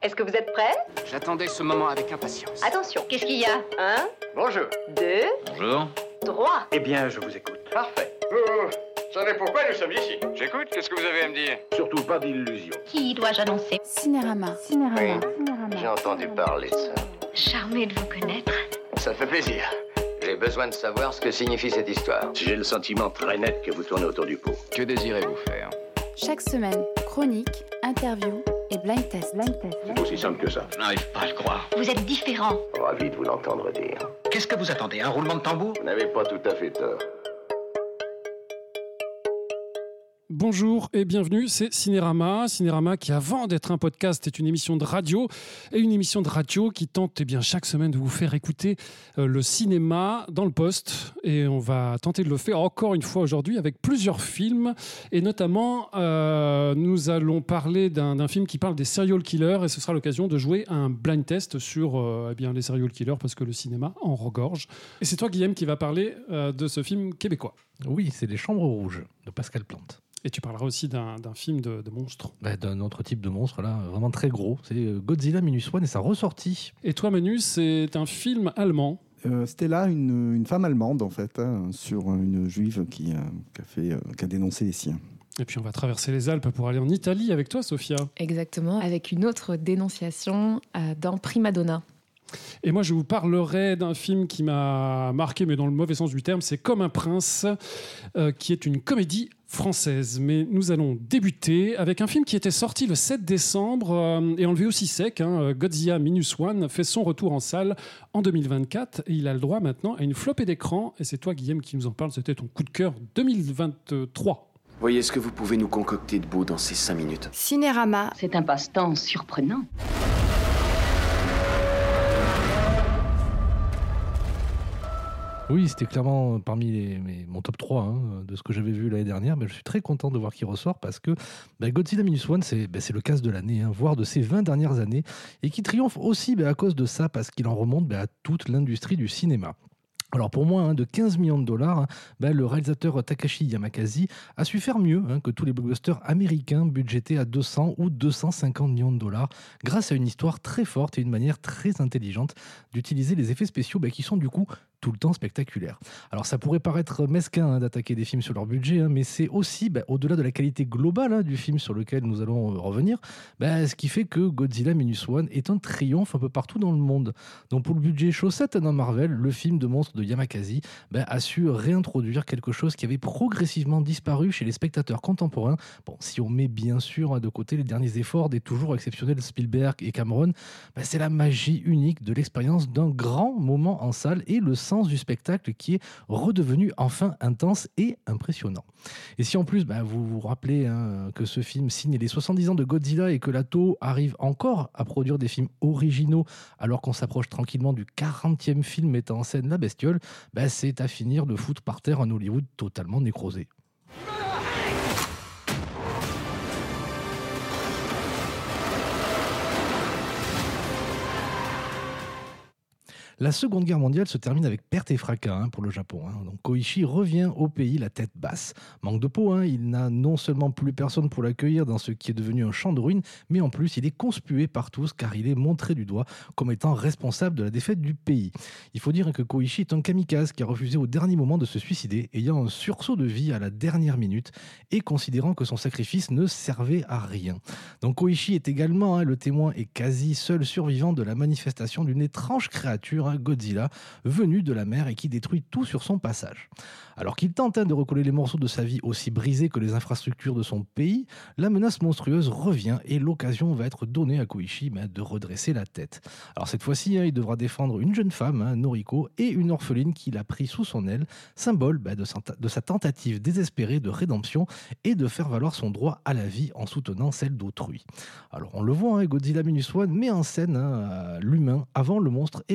Est-ce que vous êtes prêts? J'attendais ce moment avec impatience. Attention, qu'est-ce qu'il y a? 1, Bonjour. 2, Bonjour. 3. Eh bien, je vous écoute. Parfait. Vous savez pourquoi nous sommes ici? J'écoute, qu'est-ce que vous avez à me dire? Surtout pas d'illusions. Qui dois-je annoncer? Cinérama. J'ai entendu parler de ça. Charmé de vous connaître. Ça fait plaisir. J'ai besoin de savoir ce que signifie cette histoire. J'ai le sentiment très net que vous tournez autour du pot. Que désirez-vous faire? Chaque semaine, chronique, interview et blind test. C'est aussi simple que ça. Je n'arrive pas à le croire. Vous êtes différent. Ravi de vous l'entendre dire. Qu'est-ce que vous attendez? Un roulement de tambour? Vous n'avez pas tout à fait tort. Bonjour et bienvenue, c'est Cinérama. Cinérama qui, avant d'être un podcast, est une émission de radio. Et une émission de radio qui tente chaque semaine de vous faire écouter le cinéma dans le poste. Et on va tenter de le faire encore une fois aujourd'hui avec plusieurs films. Et notamment, nous allons parler d'un film qui parle des serial killers. Et ce sera l'occasion de jouer un blind test sur les serial killers parce que le cinéma en regorge. Et c'est toi, Guillaume, qui va parler de ce film québécois. Oui, c'est Les Chambres Rouges de Pascal Plante. Et tu parleras aussi d'un film de monstre. D'un autre type de monstre, là, vraiment très gros. C'est Godzilla Minus One et sa ressortie. Et toi, Manu, c'est un film allemand. C'était là une femme allemande, en fait, sur une juive qui a dénoncé les siens. Et puis on va traverser les Alpes pour aller en Italie avec toi, Sophia. Exactement, avec une autre dénonciation dans Prima Donna. Et moi, je vous parlerai d'un film qui m'a marqué, mais dans le mauvais sens du terme, c'est Comme un prince, qui est une comédie française. Mais nous allons débuter avec un film qui était sorti le 7 décembre et enlevé aussi sec. Godzilla Minus One fait son retour en salle en 2024 et il a le droit maintenant à une flopée d'écran. Et c'est toi, Guillaume, qui nous en parle. C'était ton coup de cœur 2023. Voyez ce que vous pouvez nous concocter de beau dans ces 5 minutes. Cinérama. C'est un passe-temps surprenant. Oui, c'était clairement parmi mon top 3 de ce que j'avais vu l'année dernière. Mais je suis très content de voir qu'il ressort parce que Godzilla Minus One, c'est le casse de l'année, voire de ces 20 dernières années. Et qui triomphe aussi à cause de ça, parce qu'il en remonte à toute l'industrie du cinéma. Alors pour moins de 15 millions de dollars, le réalisateur Takashi Yamakazi a su faire mieux que tous les blockbusters américains budgétés à 200 ou 250 millions de dollars, grâce à une histoire très forte et une manière très intelligente d'utiliser les effets spéciaux qui sont du coup tout le temps spectaculaires. Alors ça pourrait paraître mesquin d'attaquer des films sur leur budget, mais c'est aussi, au-delà de la qualité globale du film sur lequel nous allons revenir, ce qui fait que Godzilla Minus One est un triomphe un peu partout dans le monde. Donc pour le budget chaussette dans Marvel, le film de monstre de Yamakazi a su réintroduire quelque chose qui avait progressivement disparu chez les spectateurs contemporains. Bon, si on met bien sûr de côté les derniers efforts des toujours exceptionnels Spielberg et Cameron, c'est la magie unique de l'expérience d'un grand moment en salle et le sens du spectacle qui est redevenu enfin intense et impressionnant. Et si en plus vous vous rappelez que ce film signe les 70 ans de Godzilla et que la Toho arrive encore à produire des films originaux alors qu'on s'approche tranquillement du 40e film mettant en scène la bestiole, c'est à finir de foutre par terre un Hollywood totalement nécrosé. La Seconde Guerre mondiale se termine avec perte et fracas pour le Japon. Donc Koichi revient au pays la tête basse. Manque de peau, il n'a non seulement plus personne pour l'accueillir dans ce qui est devenu un champ de ruines, mais en plus il est conspué par tous car il est montré du doigt comme étant responsable de la défaite du pays. Il faut dire que Koichi est un kamikaze qui a refusé au dernier moment de se suicider, ayant un sursaut de vie à la dernière minute et considérant que son sacrifice ne servait à rien. Donc Koichi est également le témoin et quasi seul survivant de la manifestation d'une étrange créature, Godzilla, venu de la mer et qui détruit tout sur son passage. Alors qu'il tente de recoller les morceaux de sa vie aussi brisés que les infrastructures de son pays, la menace monstrueuse revient et l'occasion va être donnée à Koichi de redresser la tête. Alors cette fois-ci, il devra défendre une jeune femme, Noriko, et une orpheline qu'il a pris sous son aile, symbole de sa tentative désespérée de rédemption et de faire valoir son droit à la vie en soutenant celle d'autrui. Alors on le voit, Godzilla Minus One met en scène l'humain avant le monstre et perpétue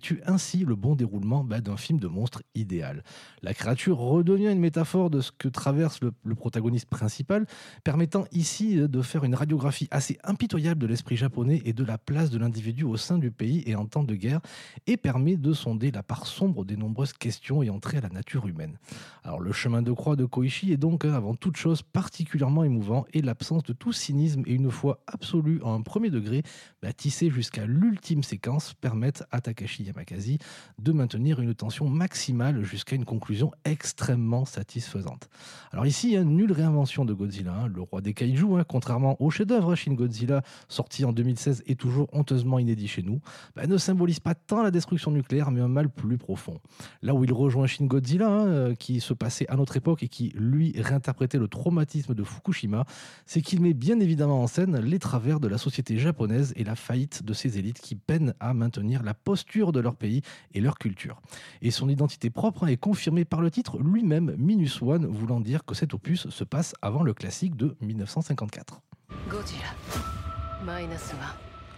effectue ainsi le bon déroulement d'un film de monstre idéal. La créature redevient une métaphore de ce que traverse le protagoniste principal, permettant ici de faire une radiographie assez impitoyable de l'esprit japonais et de la place de l'individu au sein du pays et en temps de guerre, et permet de sonder la part sombre des nombreuses questions ayant trait à la nature humaine. Alors le chemin de croix de Koichi est donc avant toute chose particulièrement émouvant, et l'absence de tout cynisme et une foi absolue en un premier degré tissé jusqu'à l'ultime séquence permettent à Takashi Yamakazi de maintenir une tension maximale jusqu'à une conclusion extrêmement satisfaisante. Alors ici, nulle réinvention de Godzilla, le roi des kaijus, contrairement au chef-d'œuvre Shin Godzilla sorti en 2016 et toujours honteusement inédit chez nous, ne symbolise pas tant la destruction nucléaire mais un mal plus profond. Là où il rejoint Shin Godzilla, qui se passait à notre époque et qui lui réinterprétait le traumatisme de Fukushima, c'est qu'il met bien évidemment en scène les travers de la société japonaise et la faillite de ces élites qui peinent à maintenir la posture de leur pays et leur culture. Et son identité propre est confirmée par le titre lui-même, Minus One, voulant dire que cet opus se passe avant le classique de 1954. Godzilla. Minus One.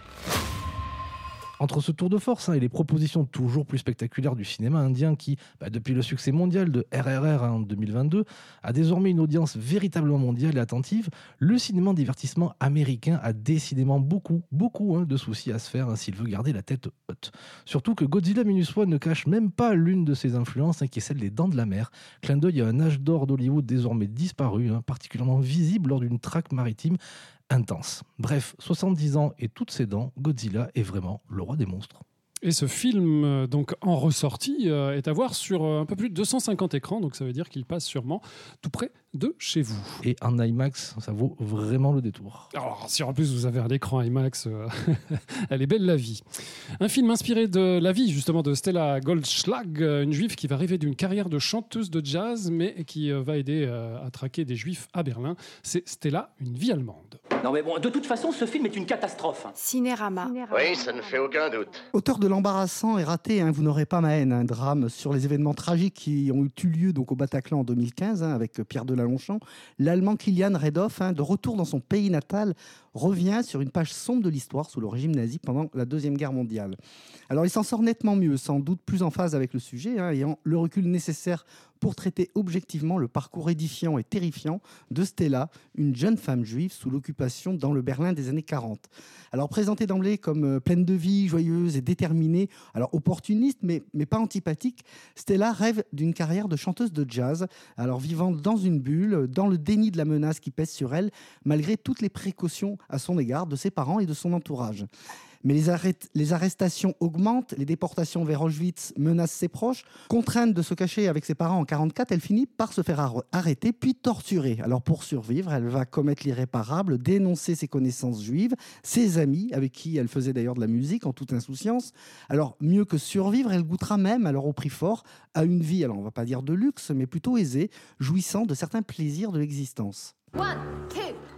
Entre ce tour de force et les propositions toujours plus spectaculaires du cinéma indien qui, depuis le succès mondial de RRR en 2022, a désormais une audience véritablement mondiale et attentive, le cinéma divertissement américain a décidément beaucoup de soucis à se faire s'il veut garder la tête haute. Surtout que Godzilla Minus One ne cache même pas l'une de ses influences, qui est celle des Dents de la Mer, clin d'œil à un âge d'or d'Hollywood désormais disparu, particulièrement visible lors d'une traque maritime intense. Bref, 70 ans et toutes ses dents, Godzilla est vraiment le roi des monstres. Et ce film, donc en ressortie, est à voir sur un peu plus de 250 écrans, donc ça veut dire qu'il passe sûrement tout près de chez vous. Et en IMAX, ça vaut vraiment le détour. Alors, si en plus vous avez un écran IMAX, elle est belle la vie. Un film inspiré de la vie, justement, de Stella Goldschlag, une juive qui va rêver d'une carrière de chanteuse de jazz, mais qui va aider à traquer des juifs à Berlin. C'est Stella, une vie allemande. Non mais bon, de toute façon, ce film est une catastrophe. Cinérama. Oui, ça ne fait aucun doute. Auteur de l'embarrassant et raté, Vous n'aurez pas ma haine, un drame sur les événements tragiques qui ont eu lieu donc, au Bataclan en 2015 avec Pierre Delaronchamp, l'Allemand Kilian Redhoff, de retour dans son pays natal, revient sur une page sombre de l'histoire sous le régime nazi pendant la Deuxième Guerre mondiale. Alors il s'en sort nettement mieux, sans doute plus en phase avec le sujet, ayant le recul nécessaire pour traiter objectivement le parcours édifiant et terrifiant de Stella, une jeune femme juive sous l'occupation dans le Berlin des années 40. Alors présentée d'emblée comme pleine de vie, joyeuse et déterminée, alors opportuniste mais pas antipathique, Stella rêve d'une carrière de chanteuse de jazz, alors vivant dans une bulle, dans le déni de la menace qui pèse sur elle, malgré toutes les précautions à son égard de ses parents et de son entourage. Mais les arrestations augmentent, les déportations vers Auschwitz menacent ses proches. Contrainte de se cacher avec ses parents en 1944, elle finit par se faire arrêter puis torturer. Alors pour survivre, elle va commettre l'irréparable, dénoncer ses connaissances juives, ses amis, avec qui elle faisait d'ailleurs de la musique en toute insouciance. Alors mieux que survivre, elle goûtera même, alors au prix fort, à une vie, alors on ne va pas dire de luxe, mais plutôt aisée, jouissant de certains plaisirs de l'existence. 1, 2, 1, 2,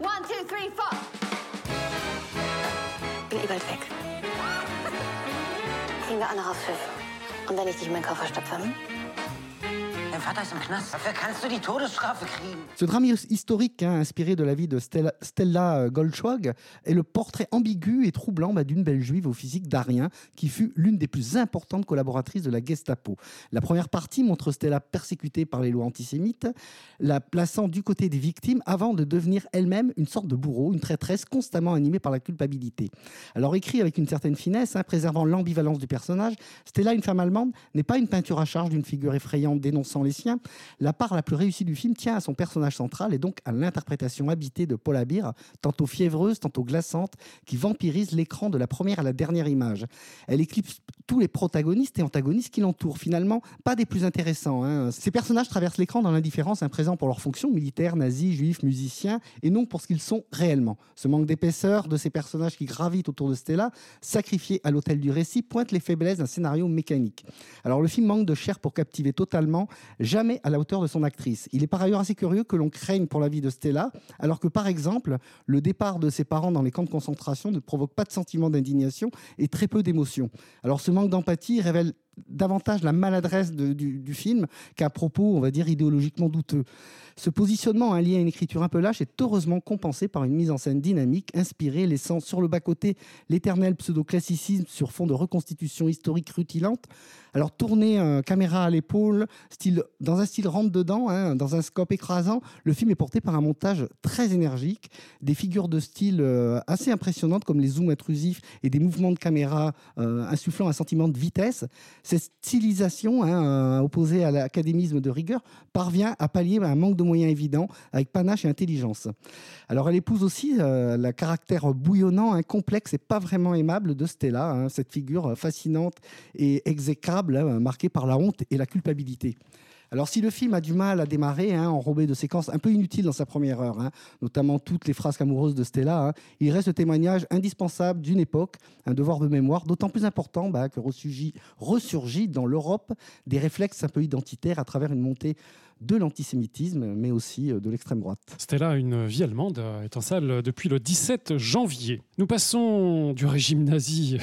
3, 4. Bin überall weg. Kriegen wir andere aufs Schiff. Und wenn ich dich in meinen Koffer stopfe, Dein Vater ist im Knast. Dafür kannst du die Todesstrafe kriegen. Ce drame historique, inspiré de la vie de Stella Goldschlag, est le portrait ambigu et troublant d'une belle juive au physique d'Arien, qui fut l'une des plus importantes collaboratrices de la Gestapo. La première partie montre Stella persécutée par les lois antisémites, la plaçant du côté des victimes avant de devenir elle-même une sorte de bourreau, une traîtresse constamment animée par la culpabilité. Alors écrit avec une certaine finesse, préservant l'ambivalence du personnage, Stella, une femme allemande, n'est pas une peinture à charge d'une figure effrayante dénonçant les siens. La part la plus réussie du film tient à son personnage central et donc à l'interprétation habitée de Paula Beer, tantôt fiévreuse, tantôt glaçante, qui vampirise l'écran de la première à la dernière image. Elle éclipse tous les protagonistes et antagonistes qui l'entourent, finalement pas des plus intéressants. Ces personnages traversent l'écran dans l'indifférence, présents pour leur fonction, militaires, nazis, juifs, musiciens, et non pour ce qu'ils sont réellement. Ce manque d'épaisseur de ces personnages qui gravitent autour de Stella, sacrifiés à l'autel du récit, pointe les faiblesses d'un scénario mécanique. Alors le film manque de chair pour captiver totalement, jamais à la hauteur de son actrice. Il est par ailleurs assez curieux que l'on craigne pour la vie de Stella, alors que par exemple, le départ de ses parents dans les camps de concentration ne provoque pas de sentiment d'indignation et très peu d'émotion. Alors ce manque d'empathie révèle davantage la maladresse du film qu'à propos, on va dire, idéologiquement douteux. Ce positionnement lié à une écriture un peu lâche est heureusement compensé par une mise en scène dynamique, inspirée, laissant sur le bas-côté l'éternel pseudo-classicisme sur fond de reconstitution historique rutilante. Alors, tourné caméra à l'épaule, dans un style rentre-dedans, dans un scope écrasant, le film est porté par un montage très énergique, des figures de style assez impressionnantes comme les zooms intrusifs et des mouvements de caméra insufflant un sentiment de vitesse. Cette stylisation, opposée à l'académisme de rigueur, parvient à pallier un manque de moyens évidents avec panache et intelligence. Alors, elle épouse aussi le caractère bouillonnant, complexe et pas vraiment aimable de Stella, cette figure fascinante et exécrable, marquée par la honte et la culpabilité. Alors, si le film a du mal à démarrer, enrobé de séquences un peu inutiles dans sa première heure, notamment toutes les frasques amoureuses de Stella, il reste le témoignage indispensable d'une époque, un devoir de mémoire, d'autant plus important que ressurgit dans l'Europe des réflexes un peu identitaires à travers une montée de l'antisémitisme, mais aussi de l'extrême droite. Stella, une vie allemande, est en salle depuis le 17 janvier. Nous passons du régime nazi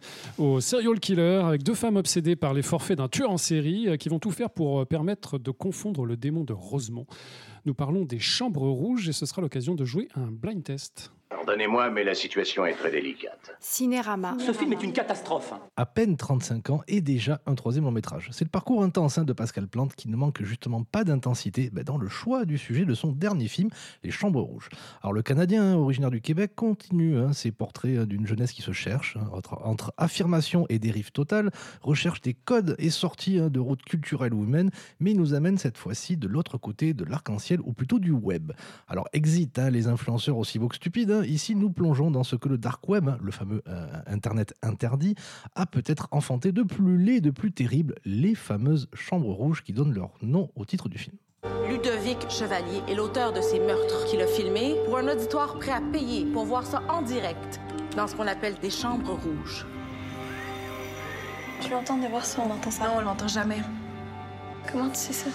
au serial killer, avec 2 femmes obsédées par les forfaits d'un tueur en série qui vont tout faire pour permettre de confondre le démon de Rosemont. Nous parlons des Chambres Rouges et ce sera l'occasion de jouer un blind test. Pardonnez-moi, mais la situation est très délicate. Cinérama. Ce film est une catastrophe. À peine 35 ans et déjà un 3e long métrage. C'est le parcours intense de Pascal Plante qui ne manque justement pas d'intensité dans le choix du sujet de son dernier film, Les Chambres Rouges. Alors le Canadien, originaire du Québec, continue ses portraits d'une jeunesse qui se cherche, entre affirmation et dérive totale, recherche des codes et sortie de routes culturelles ou humaines, mais il nous amène cette fois-ci de l'autre côté de l'arc-en-ciel, ou plutôt du web. Alors exit les influenceurs aussi beaux que stupides. Ici, nous plongeons dans ce que le dark web, le fameux Internet interdit, a peut-être enfanté de plus laid, de plus terrible, les fameuses chambres rouges qui donnent leur nom au titre du film. Ludovic Chevalier est l'auteur de ces meurtres qu'il a filmés pour un auditoire prêt à payer pour voir ça en direct dans ce qu'on appelle des chambres rouges. Tu l'entends de voir si on entend ça? Non, on l'entend jamais. Comment tu sais ça?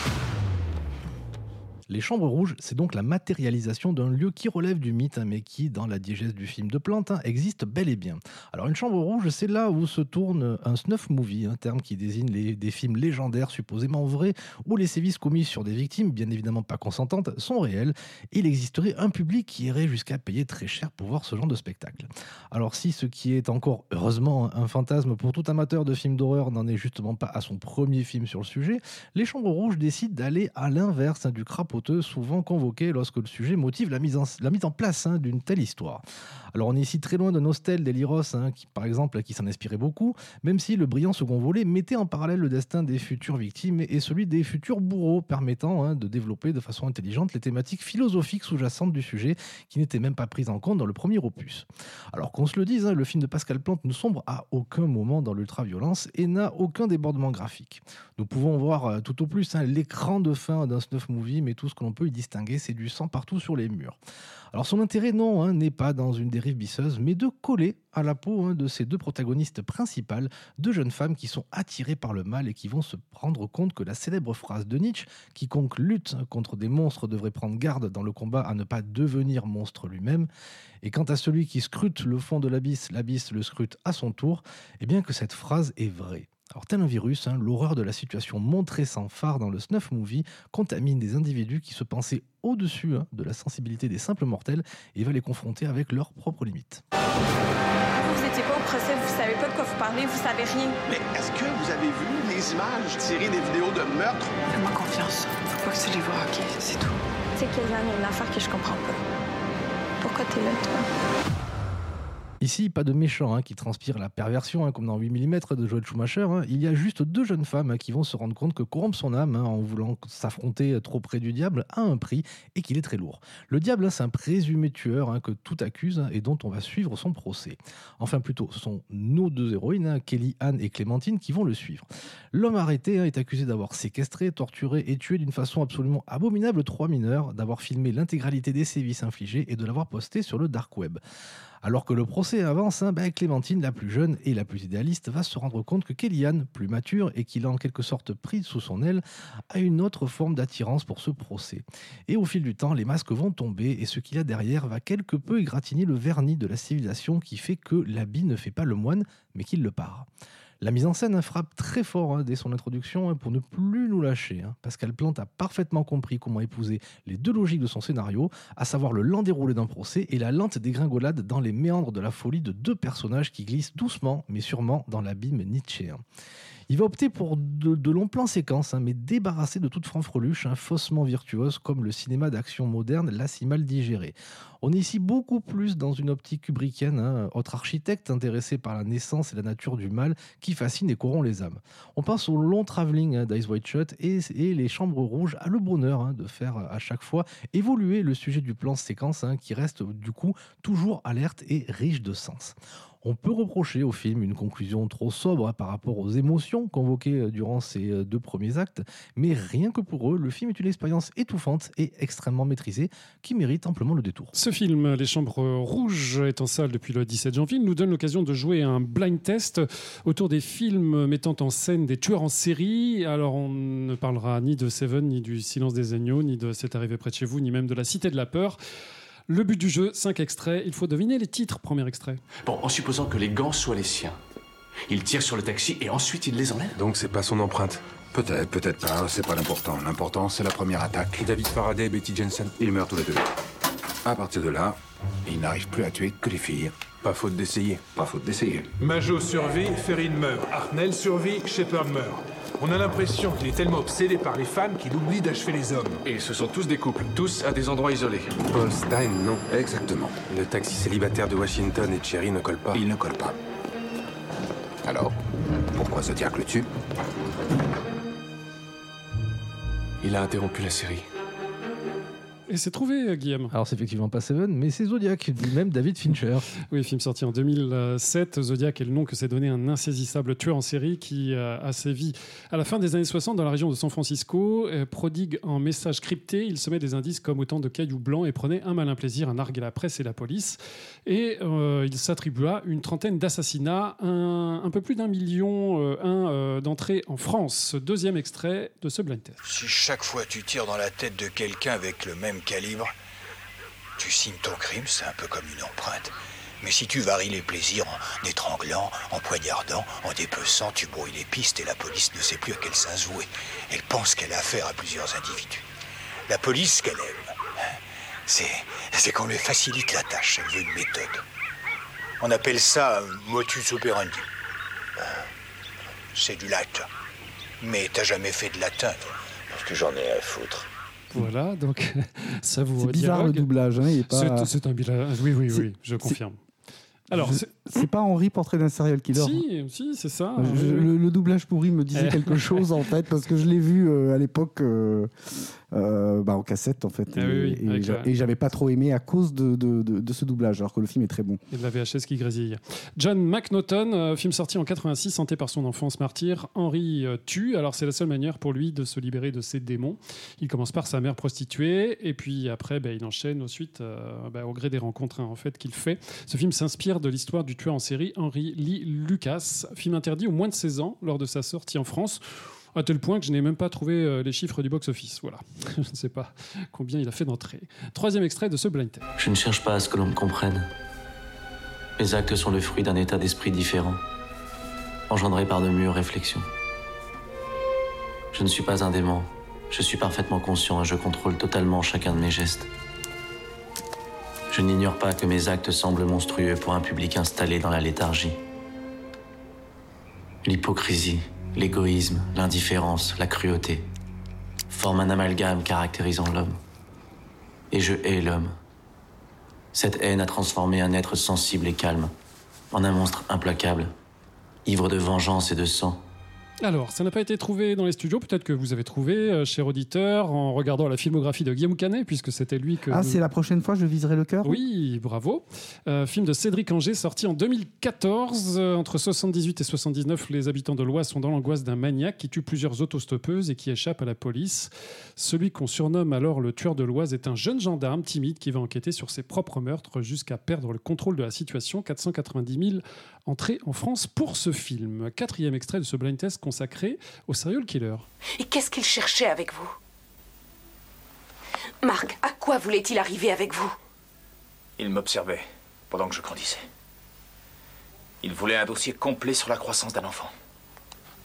Les Chambres Rouges, c'est donc la matérialisation d'un lieu qui relève du mythe, mais qui, dans la diégèse du film de Plante, existe bel et bien. Alors une chambre rouge, c'est là où se tourne un snuff movie, un terme qui désigne des films légendaires supposément vrais, où les sévices commis sur des victimes, bien évidemment pas consentantes, sont réels. Il existerait un public qui irait jusqu'à payer très cher pour voir ce genre de spectacle. Alors si ce qui est encore, heureusement, un fantasme pour tout amateur de films d'horreur n'en est justement pas à son premier film sur le sujet, Les Chambres Rouges décident d'aller à l'inverse du crapaud souvent convoqué lorsque le sujet motive la mise en place d'une telle histoire. Alors on est ici très loin de Nostel d'Eliros, qui, par exemple, qui s'en inspirait beaucoup, même si le brillant second volet mettait en parallèle le destin des futures victimes et celui des futurs bourreaux, permettant de développer de façon intelligente les thématiques philosophiques sous-jacentes du sujet qui n'étaient même pas prises en compte dans le premier opus. Alors qu'on se le dise, le film de Pascal Plante ne sombre à aucun moment dans l'ultra-violence et n'a aucun débordement graphique. Nous pouvons voir tout au plus l'écran de fin d'un snuff movie, mais tout ce que l'on peut y distinguer, c'est du sang partout sur les murs. Alors son intérêt, non, n'est pas dans une dérive bisseuse, mais de coller à la peau de ces 2 protagonistes principales, 2 jeunes femmes qui sont attirées par le mal et qui vont se rendre compte que la célèbre phrase de Nietzsche, quiconque lutte contre des monstres devrait prendre garde dans le combat à ne pas devenir monstre lui-même, et quant à celui qui scrute le fond de l'abysse le scrute à son tour, et bien que cette phrase est vraie. Alors tel un virus, l'horreur de la situation montrée sans phare dans le snuff movie contamine des individus qui se pensaient au-dessus de la sensibilité des simples mortels et va les confronter avec leurs propres limites. Vous n'étiez pas au procès, vous savez pas de quoi vous parlez, vous savez rien. Mais est-ce que vous avez vu les images tirées des vidéos de meurtre? Fais-moi confiance. Faut pas que tu les vois, ok? C'est tout. Tu sais, Kélian, il y a une affaire que je comprends pas. Pourquoi t'es là, toi? Ici, pas de méchant qui transpire la perversion, comme dans 8 mm de Joel Schumacher. Il y a juste 2 jeunes femmes qui vont se rendre compte que corrompre son âme en voulant s'affronter trop près du diable a un prix et qu'il est très lourd. Le diable, c'est un présumé tueur que tout accuse et dont on va suivre son procès. Enfin, plutôt, ce sont nos 2 héroïnes, Kelly, Anne et Clémentine, qui vont le suivre. L'homme arrêté est accusé d'avoir séquestré, torturé et tué d'une façon absolument abominable 3 mineurs, d'avoir filmé l'intégralité des sévices infligés et de l'avoir posté sur le dark web. Alors que le procès avance, Clémentine, la plus jeune et la plus idéaliste, va se rendre compte que Kellyanne, plus mature et qui l'a en quelque sorte prise sous son aile, a une autre forme d'attirance pour ce procès. Et au fil du temps, les masques vont tomber et ce qu'il y a derrière va quelque peu égratigner le vernis de la civilisation qui fait que l'habit ne fait pas le moine, mais qu'il le pare. La mise en scène frappe très fort dès son introduction pour ne plus nous lâcher. Pascal Plante a parfaitement compris comment épouser les deux logiques de son scénario, à savoir le lent déroulé d'un procès et la lente dégringolade dans les méandres de la folie de deux personnages qui glissent doucement mais sûrement dans l'abîme nietzschéen. Il va opter pour de longs plans séquences, mais débarrassés de toute fanfreluche, faussement virtuose, comme le cinéma d'action moderne l'a si mal digéré. On est ici beaucoup plus dans une optique kubrickienne, autre architecte intéressé par la naissance et la nature du mal qui fascine et corrompt les âmes. On pense au long travelling d'Eyes Wide Shut et les chambres rouges a le bonheur de faire à chaque fois évoluer le sujet du plan séquence qui reste du coup toujours alerte et riche de sens. On peut reprocher au film une conclusion trop sobre par rapport aux émotions convoquées durant ces deux premiers actes, mais rien que pour eux, le film est une expérience étouffante et extrêmement maîtrisée qui mérite amplement le détour. Ce film, Les Chambres Rouges, est en salle depuis le 17 janvier. Il nous donne l'occasion de jouer un blind test autour des films mettant en scène des tueurs en série. Alors, on ne parlera ni de Seven, ni du Silence des agneaux, ni de C'est arrivé près de chez vous, ni même de La Cité de la peur. Le but du jeu, 5 extraits. Il faut deviner les titres. Premier extrait. Bon, en supposant que les gants soient les siens. Il tire sur le taxi et ensuite il les enlève. Donc c'est pas son empreinte. Peut-être, peut-être pas, c'est pas l'important. L'important, c'est la première attaque. Et David Faraday et Betty Jensen. Ils meurent tous les deux. À partir de là, ils n'arrivent plus à tuer que les filles. Pas faute d'essayer. Pas faute d'essayer. Majot survit, Ferrine meurt. Hartnell survit, Shepard meurt. On a l'impression qu'il est tellement obsédé par les femmes qu'il oublie d'achever les hommes. Et ce sont tous des couples, tous à des endroits isolés. Paul Stein, non. Exactement. Le taxi célibataire de Washington et Cherry ne colle pas. Il ne colle pas. Alors, pourquoi Zodiac le tue? Il a interrompu la série. Et c'est trouvé, Guillaume. Alors, c'est effectivement pas Seven, mais c'est Zodiac, lui-même David Fincher. Oui, film sorti en 2007. Zodiac est le nom que s'est donné un insaisissable tueur en série qui a sévi à la fin des années 60 dans la région de San Francisco. Prodigue en messages cryptés, il semait des indices comme autant de cailloux blancs et prenait un malin plaisir à narguer la presse et la police. Et il s'attribua une trentaine d'assassinats, un peu plus d'1 million d'entrées en France. Deuxième extrait de ce blind test. Si chaque fois tu tires dans la tête de quelqu'un avec le même calibre, tu signes ton crime, c'est un peu comme une empreinte. Mais si tu varies les plaisirs en étranglant, en poignardant, en dépeçant, tu brouilles les pistes et la police ne sait plus à quel sens vouer. Elle pense qu'elle a affaire à plusieurs individus. La police, ce qu'elle aime, c'est qu'on lui facilite la tâche. Elle veut une méthode. On appelle ça motus operandi. C'est du latin. Mais t'as jamais fait de latin, toi? Parce que j'en ai à foutre. Voilà, donc ça vous. C'est bizarre le doublage, il est pas. C'est un doublage. Oui, je confirme. Alors, c'est pas Henri, portrait d'un serial killer. Si, c'est ça. Le doublage pourri me disait quelque chose en fait, parce que je l'ai vu à l'époque en cassette en fait, et j'avais pas trop aimé à cause de ce doublage, alors que le film est très bon. Et de la VHS qui grésille. John McNaughton, film sorti en 86, hanté par son enfance martyre, Henri tue. Alors c'est la seule manière pour lui de se libérer de ses démons. Il commence par sa mère prostituée, et puis après il enchaîne ensuite au gré des rencontres en fait qu'il fait. Ce film s'inspire de l'histoire du tueur en série Henry Lee Lucas, film interdit aux moins de 16 ans lors de sa sortie en France, à tel point que je n'ai même pas trouvé les chiffres du box-office. Voilà, je ne sais pas combien il a fait d'entrées. Troisième extrait de ce blind test. Je ne cherche pas à ce que l'on me comprenne. Mes actes sont le fruit d'un état d'esprit différent, engendré par de mûres réflexions. Je ne suis pas un démon, je suis parfaitement conscient et je contrôle totalement chacun de mes gestes. Je n'ignore pas que mes actes semblent monstrueux pour un public installé dans la léthargie. L'hypocrisie, l'égoïsme, l'indifférence, la cruauté forment un amalgame caractérisant l'homme. Et je hais l'homme. Cette haine a transformé un être sensible et calme en un monstre implacable, ivre de vengeance et de sang. Alors, ça n'a pas été trouvé dans les studios. Peut-être que vous avez trouvé, cher auditeur, en regardant la filmographie de Guillaume Canet, puisque c'était lui que... c'est la prochaine fois, je viserai le cœur. Oui, bravo. Film de Cédric Anger, sorti en 2014. Entre 78 et 79, les habitants de l'Oise sont dans l'angoisse d'un maniaque qui tue plusieurs autostoppeuses et qui échappe à la police. Celui qu'on surnomme alors le tueur de l'Oise est un jeune gendarme timide qui va enquêter sur ses propres meurtres jusqu'à perdre le contrôle de la situation. 490 000 entrées en France pour ce film. Quatrième extrait de ce blind test consacré au serial killer. Et qu'est-ce qu'il cherchait avec vous? Marc, à quoi voulait-il arriver avec vous? Il m'observait pendant que je grandissais. Il voulait un dossier complet sur la croissance d'un enfant.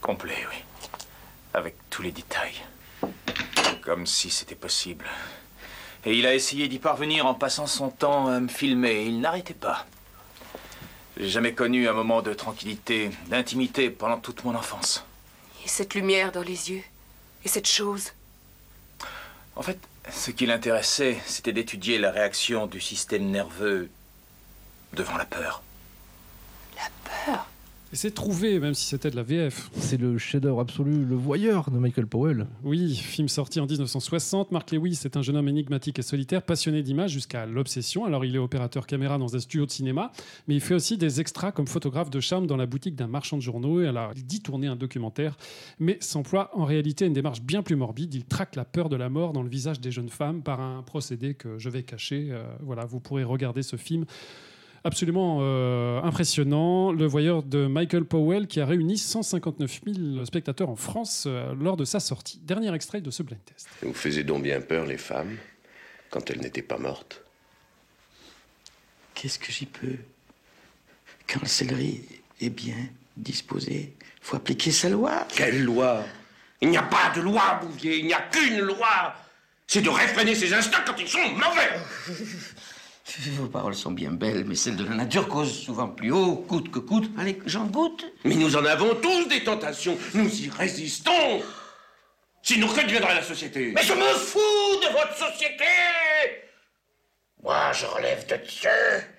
Complet, oui. Avec tous les détails. Comme si c'était possible. Et il a essayé d'y parvenir en passant son temps à me filmer. Il n'arrêtait pas. J'ai jamais connu un moment de tranquillité, d'intimité pendant toute mon enfance. Et cette lumière dans les yeux? Et cette chose? En fait, ce qui l'intéressait, c'était d'étudier la réaction du système nerveux devant la peur. La peur? Et c'est trouvé, même si c'était de la VF. C'est le chef-d'œuvre absolu, Le Voyeur de Michael Powell. Oui, film sorti en 1960. Mark Lewis est un jeune homme énigmatique et solitaire, passionné d'images jusqu'à l'obsession. Alors, il est opérateur caméra dans un studio de cinéma, mais il fait aussi des extras comme photographe de charme dans la boutique d'un marchand de journaux. Et alors, il dit tourner un documentaire, mais s'emploie en réalité à une démarche bien plus morbide. Il traque la peur de la mort dans le visage des jeunes femmes par un procédé que je vais cacher. Voilà, vous pourrez regarder ce film. Absolument impressionnant. Le Voyeur de Michael Powell qui a réuni 159 000 spectateurs en France lors de sa sortie. Dernier extrait de ce blind test. Vous faisiez donc bien peur, les femmes, quand elles n'étaient pas mortes. Qu'est-ce que j'y peux? Quand le céleri est bien disposé, faut appliquer sa loi. Quelle loi? Il n'y a pas de loi, Bouvier, il n'y a qu'une loi. C'est de réfréner ses instincts quand ils sont mauvais. Vos paroles sont bien belles, mais celles de la nature causent souvent plus haut, coûte que coûte. Allez, j'en goûte. Mais nous en avons tous des tentations. Nous y résistons. Sinon, que deviendra la société? Mais je me fous de votre société! Moi, je relève de Dieu.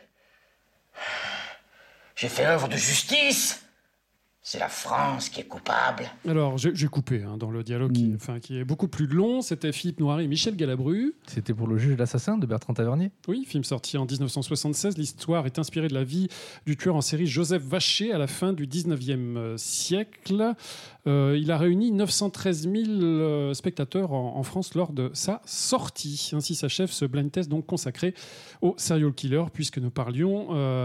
J'ai fait œuvre de justice. C'est la France qui est coupable. Alors, j'ai coupé dans le dialogue qui est beaucoup plus long. C'était Philippe Noiret et Michel Galabru. C'était pour Le Juge et l'assassin de Bertrand Tavernier. Oui, film sorti en 1976. L'histoire est inspirée de la vie du tueur en série Joseph Vacher à la fin du 19e siècle. Il a réuni 913 000 spectateurs en France lors de sa sortie. Ainsi s'achève ce blind test donc consacré au serial killer, puisque nous parlions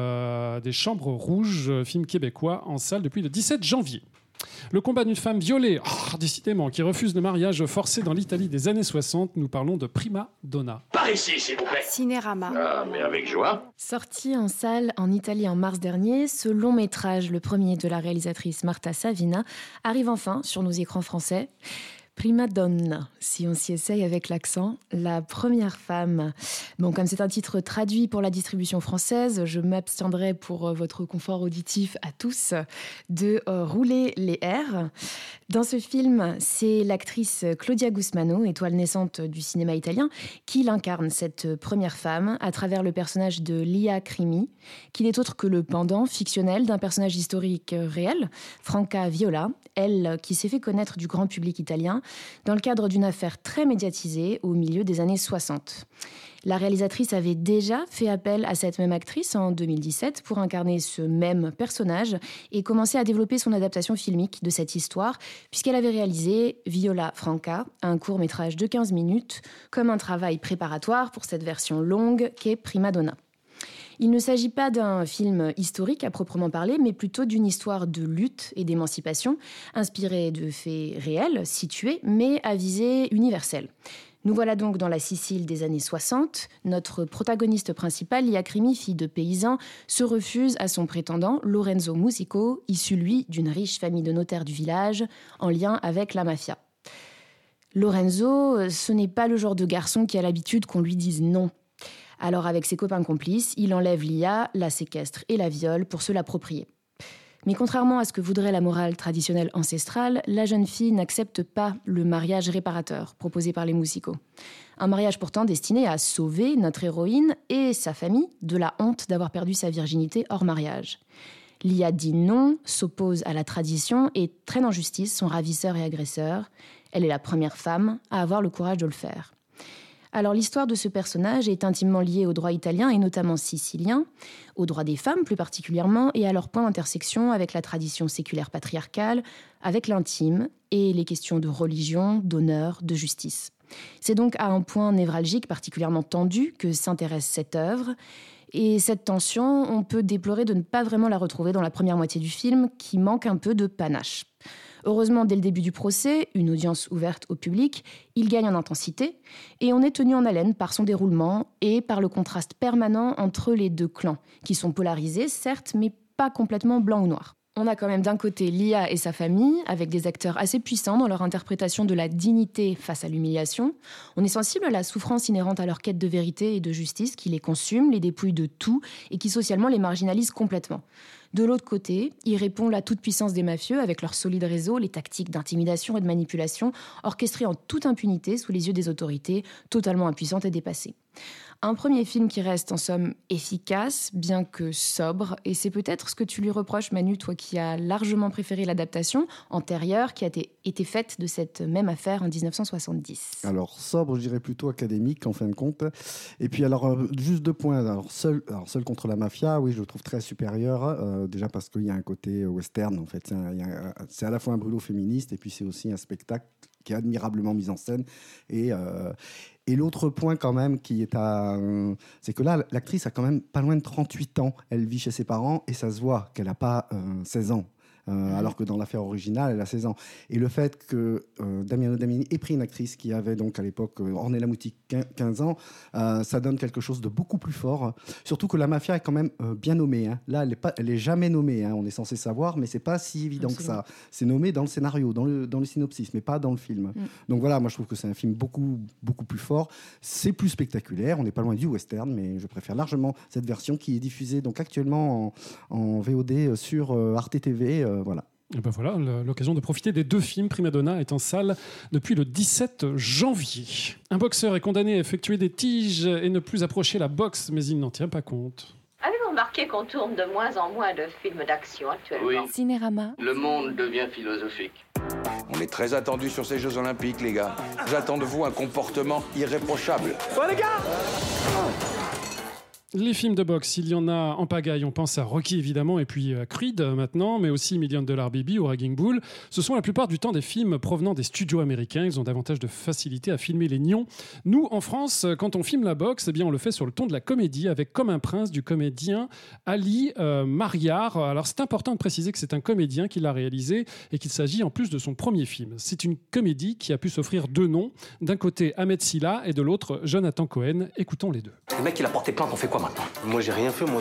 des Chambres Rouges, film québécois en salle depuis le 17 janvier. Le combat d'une femme violée, décidément, qui refuse le mariage forcé dans l'Italie des années 60. Nous parlons de Prima Donna. Par ici, s'il vous plaît. Cinérama. Ah, mais avec joie. Sorti en salle en Italie en mars dernier, ce long métrage, le premier de la réalisatrice Marta Savina, arrive enfin sur nos écrans français. Prima Donna, si on s'y essaye avec l'accent, la première femme. Bon, comme c'est un titre traduit pour la distribution française, je m'abstiendrai pour votre confort auditif à tous de rouler les R. Dans ce film, c'est l'actrice Claudia Gusmano, étoile naissante du cinéma italien, qui l'incarne, cette première femme, à travers le personnage de Lia Crimi, qui n'est autre que le pendant fictionnel d'un personnage historique réel, Franca Viola, elle qui s'est fait connaître du grand public italien dans le cadre d'une affaire très médiatisée au milieu des années 60. La réalisatrice avait déjà fait appel à cette même actrice en 2017 pour incarner ce même personnage et commencer à développer son adaptation filmique de cette histoire, puisqu'elle avait réalisé Viola Franca, un court-métrage de 15 minutes, comme un travail préparatoire pour cette version longue qu'est Prima Donna. Il ne s'agit pas d'un film historique à proprement parler, mais plutôt d'une histoire de lutte et d'émancipation, inspirée de faits réels, situés, mais à visée universelle. Nous voilà donc dans la Sicile des années 60. Notre protagoniste principal, Lia Crimi, fille de paysan, se refuse à son prétendant, Lorenzo Musico, issu, lui, d'une riche famille de notaires du village, en lien avec la mafia. Lorenzo, ce n'est pas le genre de garçon qui a l'habitude qu'on lui dise non. Alors, avec ses copains complices, il enlève Lia, la séquestre et la viole pour se l'approprier. Mais contrairement à ce que voudrait la morale traditionnelle ancestrale, la jeune fille n'accepte pas le mariage réparateur proposé par les Musico. Un mariage pourtant destiné à sauver notre héroïne et sa famille de la honte d'avoir perdu sa virginité hors mariage. Lia dit non, s'oppose à la tradition et traîne en justice son ravisseur et agresseur. Elle est la première femme à avoir le courage de le faire. Alors l'histoire de ce personnage est intimement liée au droit italien et notamment sicilien, aux droits des femmes plus particulièrement et à leur point d'intersection avec la tradition séculaire patriarcale, avec l'intime et les questions de religion, d'honneur, de justice. C'est donc à un point névralgique particulièrement tendu que s'intéresse cette œuvre. Et cette tension, on peut déplorer de ne pas vraiment la retrouver dans la première moitié du film, qui manque un peu de panache. Heureusement, dès le début du procès, une audience ouverte au public, il gagne en intensité et on est tenu en haleine par son déroulement et par le contraste permanent entre les deux clans, qui sont polarisés, certes, mais pas complètement blanc ou noir. On a quand même d'un côté Lia et sa famille, avec des acteurs assez puissants dans leur interprétation de la dignité face à l'humiliation. On est sensible à la souffrance inhérente à leur quête de vérité et de justice qui les consume, les dépouille de tout et qui socialement les marginalise complètement. De l'autre côté, il répond la toute-puissance des mafieux avec leur solide réseau, les tactiques d'intimidation et de manipulation, orchestrées en toute impunité sous les yeux des autorités, totalement impuissantes et dépassées. Un premier film qui reste en somme efficace, bien que sobre, et c'est peut-être ce que tu lui reproches, Manu, toi qui as largement préféré l'adaptation antérieure qui a été faite de cette même affaire en 1970. Alors sobre, je dirais plutôt académique en fin de compte. Et puis alors, juste 2 points. Alors seul contre la mafia, oui, je le trouve très supérieur, déjà parce qu'il y a un côté western, en fait. C'est à la fois un brûlot féministe et puis c'est aussi un spectacle qui est admirablement mis en scène. Et l'autre point quand même c'est que là, l'actrice a quand même pas loin de 38 ans. Elle vit chez ses parents et ça se voit qu'elle n'a pas 16 ans. Alors que dans l'affaire originale, elle a 16 ans. Et le fait que Damiano Damini ait pris une actrice qui avait donc à l'époque Ornella Muti 15 ans, ça donne quelque chose de beaucoup plus fort. Surtout que la mafia est quand même bien nommée. Hein. Là, elle est jamais nommée. Hein. On est censé savoir, mais c'est pas si évident que ça. C'est nommé dans le scénario, dans le synopsis, mais pas dans le film. Donc voilà, moi je trouve que c'est un film beaucoup, beaucoup plus fort. C'est plus spectaculaire. On n'est pas loin du western, mais je préfère largement cette version qui est diffusée donc actuellement en VOD sur Arte TV. Voilà. Et ben voilà, l'occasion de profiter des 2 films. Prima Donna est en salle depuis le 17 janvier. Un boxeur est condamné à effectuer des tiges et ne plus approcher la boxe, mais il n'en tient pas compte. Avez-vous remarqué qu'on tourne de moins en moins de films d'action actuellement? Oui. Cinérama. Le monde devient philosophique. On est très attendu sur ces Jeux Olympiques, les gars. J'attends de vous un comportement irréprochable. Ouais, les gars! Les films de boxe, il y en a en pagaille. On pense à Rocky évidemment, et puis à Creed maintenant, mais aussi $1 Million Baby ou Raging Bull. Ce sont la plupart du temps des films provenant des studios américains. Ils ont davantage de facilité à filmer les nions. Nous, en France, quand on filme la boxe, eh bien, on le fait sur le ton de la comédie, avec Comme un prince du comédien Ali Mariar. Alors c'est important de préciser que c'est un comédien qui l'a réalisé et qu'il s'agit en plus de son premier film. C'est une comédie qui a pu s'offrir 2 noms. D'un côté Ahmed Silla et de l'autre Jonathan Cohen. Écoutons les 2. Le mec, il a porté plainte, on fait quoi maintenant? Moi, j'ai rien fait, moi.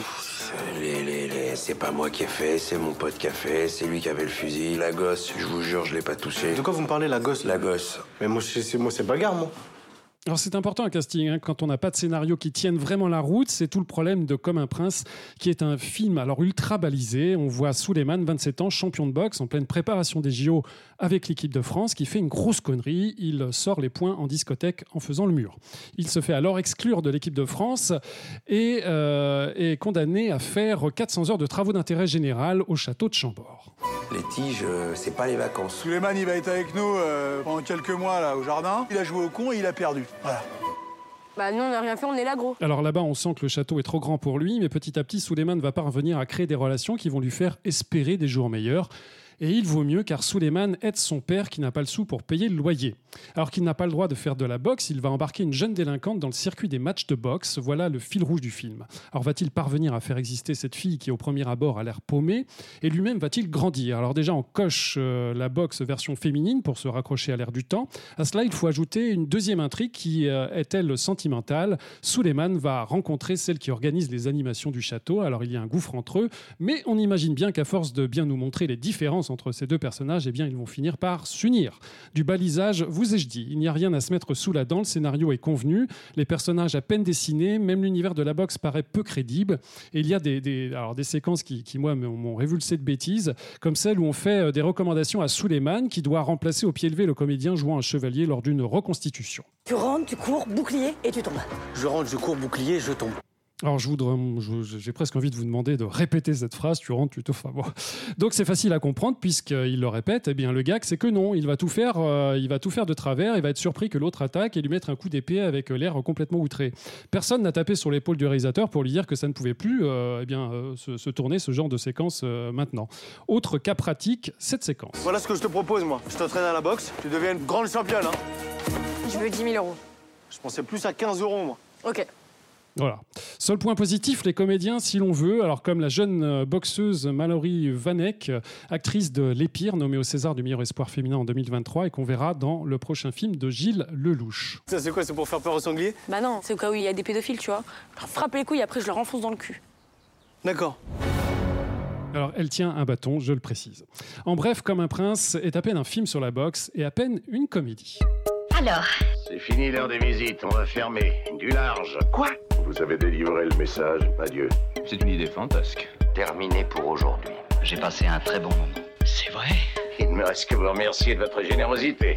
C'est pas moi qui ai fait, c'est mon pote qui a fait, c'est lui qui avait le fusil. La gosse, je vous jure, je l'ai pas touché. De quoi vous me parlez, la gosse? La gosse. Mais moi, c'est bagarre, moi. Alors c'est important un casting, hein. Quand on n'a pas de scénario qui tienne vraiment la route, c'est tout le problème de Comme un prince, qui est un film alors ultra balisé. On voit Souleymane, 27 ans, champion de boxe, en pleine préparation des JO avec l'équipe de France, qui fait une grosse connerie. Il sort les poings en discothèque en faisant le mur. Il se fait alors exclure de l'équipe de France et est condamné à faire 400 heures de travaux d'intérêt général au château de Chambord. Les tiges, c'est pas les vacances. Souleymane, il va être avec nous pendant quelques mois là, au jardin. Il a joué au con et il a perdu. Voilà. Bah nous on n'a rien fait, on est là gros. Alors là-bas on sent que le château est trop grand pour lui, mais petit à petit Souleymane va parvenir à créer des relations qui vont lui faire espérer des jours meilleurs. Et il vaut mieux car Souleymane aide son père qui n'a pas le sou pour payer le loyer. Alors qu'il n'a pas le droit de faire de la boxe, il va embarquer une jeune délinquante dans le circuit des matchs de boxe. Voilà le fil rouge du film. Alors va-t-il parvenir à faire exister cette fille qui au premier abord a l'air paumée? Et lui-même va-t-il grandir? Alors déjà on coche la boxe version féminine pour se raccrocher à l'air du temps. À cela il faut ajouter une deuxième intrigue qui est-elle sentimentale? Souleymane va rencontrer celle qui organise les animations du château. Alors il y a un gouffre entre eux, mais on imagine bien qu'à force de bien nous montrer les différences entre ces 2 personnages, eh bien, ils vont finir par s'unir. Du balisage, vous ai-je dit, il n'y a rien à se mettre sous la dent, le scénario est convenu, les personnages à peine dessinés, même l'univers de la boxe paraît peu crédible, et il y a des séquences qui moi, m'ont révulsé de bêtises, comme celle où on fait des recommandations à Souleymane, qui doit remplacer au pied levé le comédien jouant un chevalier lors d'une reconstitution. Tu rentres, tu cours, bouclier, et tu tombes. Je rentre, je cours, bouclier, je tombe. Alors j'ai presque envie de vous demander de répéter cette phrase, tu rentres, tu te... Enfin, bon. Donc c'est facile à comprendre puisqu'il le répète, eh bien le gag c'est que non, il va tout faire de travers, il va être surpris que l'autre attaque et lui mettre un coup d'épée avec l'air complètement outré. Personne n'a tapé sur l'épaule du réalisateur pour lui dire que ça ne pouvait plus se tourner ce genre de séquence maintenant. Autre cas pratique, cette séquence. Voilà ce que je te propose, moi. Je t'entraîne à la boxe, tu deviens une grande championne. Hein. Je veux 10 000 €. Je pensais plus à 15 €, moi. Ok. Voilà. Seul point positif, les comédiens, si l'on veut, alors comme la jeune boxeuse Mallory Vanek, actrice de L'Épire, nommée au César du meilleur espoir féminin en 2023 et qu'on verra dans le prochain film de Gilles Lelouch. Ça c'est quoi, c'est pour faire peur aux sangliers? Bah non, c'est au cas où il y a des pédophiles, tu vois. Je leur frappe les couilles, après je leur enfonce dans le cul. D'accord. Alors, elle tient un bâton, je le précise. En bref, Comme un prince est à peine un film sur la boxe et à peine une comédie. Alors, C'est fini l'heure des visites, on va fermer. Du large. Quoi? Vous avez délivré le message, adieu. C'est une idée fantasque. Terminé pour aujourd'hui. j'ai passé un très bon moment. C'est vrai? Il ne me reste que vous remercier de votre générosité.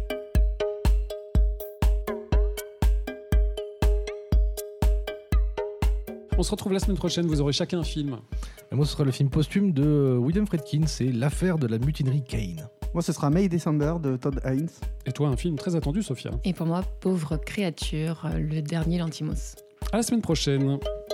On se retrouve la semaine prochaine, vous aurez chacun un film. Et moi, ce sera le film posthume de William Friedkin, c'est L'affaire de la mutinerie Kane. Moi, ce sera May December de Todd Haynes. Et toi, un film très attendu, Sophia. Et pour moi, Pauvre créature, le dernier Lantimos. À la semaine prochaine.